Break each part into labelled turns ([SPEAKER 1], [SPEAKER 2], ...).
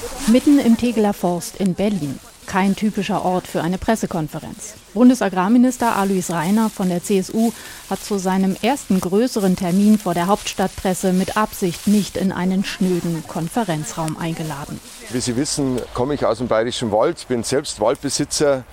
[SPEAKER 1] Mitten im Tegeler Forst in Berlin. Kein typischer Ort für eine Pressekonferenz. Bundesagrarminister Alois Rainer von der CSU hat zu seinem ersten größeren Termin vor der Hauptstadtpresse mit Absicht nicht in einen schnöden Konferenzraum eingeladen.
[SPEAKER 2] Wie Sie wissen, komme ich aus dem Bayerischen Wald, bin selbst Waldbesitzer.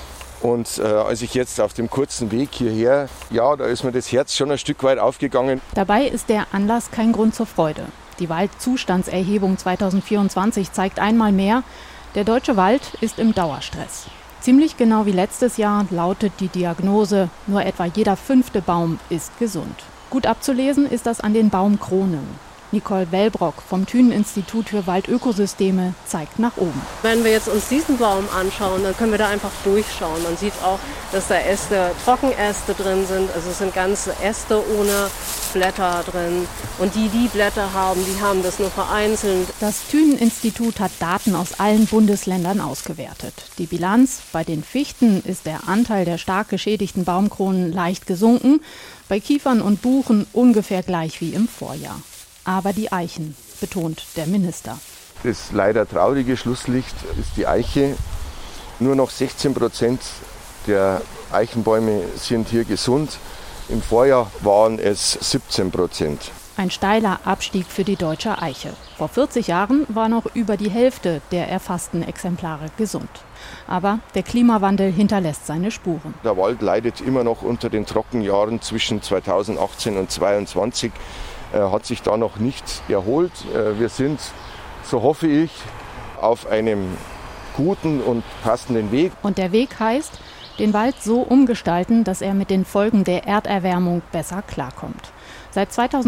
[SPEAKER 2] Und als ich jetzt auf dem kurzen Weg hierher, ja, da ist mir das Herz schon ein Stück weit aufgegangen.
[SPEAKER 1] Dabei ist der Anlass kein Grund zur Freude. Die Waldzustandserhebung 2024 zeigt einmal mehr, der deutsche Wald ist im Dauerstress. Ziemlich genau wie letztes Jahr lautet die Diagnose, nur etwa jeder 5. Baum ist gesund. Gut abzulesen ist das an den Baumkronen. Nicole Wellbrock vom Thünen-Institut für Waldökosysteme zeigt nach oben.
[SPEAKER 3] Wenn wir jetzt uns diesen Baum anschauen, dann können wir da einfach durchschauen. Man sieht auch, dass da Äste, Trockenäste drin sind. Also es sind ganze Äste ohne Blätter drin. Und die Blätter haben, die haben das nur vereinzelt.
[SPEAKER 1] Das Thünen-Institut hat Daten aus allen Bundesländern ausgewertet. Die Bilanz: Bei den Fichten ist der Anteil der stark geschädigten Baumkronen leicht gesunken, bei Kiefern und Buchen ungefähr gleich wie im Vorjahr. Aber die Eichen, betont der Minister.
[SPEAKER 2] Das leider traurige Schlusslicht ist die Eiche. Nur noch 16% der Eichenbäume sind hier gesund. Im Vorjahr waren es 17%.
[SPEAKER 1] Ein steiler Abstieg für die deutsche Eiche. Vor 40 Jahren war noch über die Hälfte der erfassten Exemplare gesund. Aber der Klimawandel hinterlässt seine Spuren.
[SPEAKER 2] Der Wald leidet immer noch unter den Trockenjahren zwischen 2018 und 2022. Hat sich da noch nicht erholt. Wir sind, so hoffe ich, auf einem guten und passenden Weg.
[SPEAKER 1] Und der Weg heißt, den Wald so umgestalten, dass er mit den Folgen der Erderwärmung besser klarkommt. Seit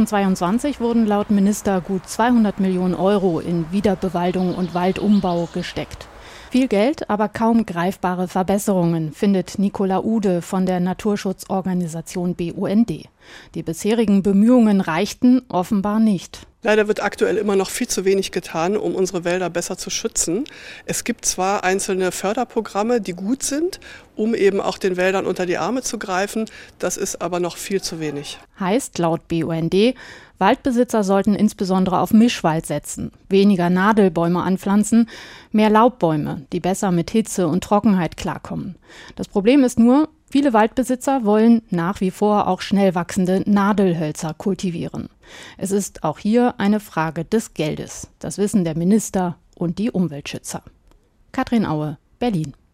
[SPEAKER 1] 2022 wurden laut Minister gut 200 Millionen Euro in Wiederbewaldung und Waldumbau gesteckt. Viel Geld, aber kaum greifbare Verbesserungen, findet Nicola Ude von der Naturschutzorganisation BUND. Die bisherigen Bemühungen reichten offenbar nicht.
[SPEAKER 4] Leider wird aktuell immer noch viel zu wenig getan, um unsere Wälder besser zu schützen. Es gibt zwar einzelne Förderprogramme, die gut sind, um eben auch den Wäldern unter die Arme zu greifen, das ist aber noch viel zu wenig.
[SPEAKER 1] Heißt laut BUND, Waldbesitzer sollten insbesondere auf Mischwald setzen, weniger Nadelbäume anpflanzen, mehr Laubbäume, die besser mit Hitze und Trockenheit klarkommen. Das Problem ist nur, viele Waldbesitzer wollen nach wie vor auch schnell wachsende Nadelhölzer kultivieren. Es ist auch hier eine Frage des Geldes. Das wissen der Minister und die Umweltschützer. Katrin Aue, Berlin.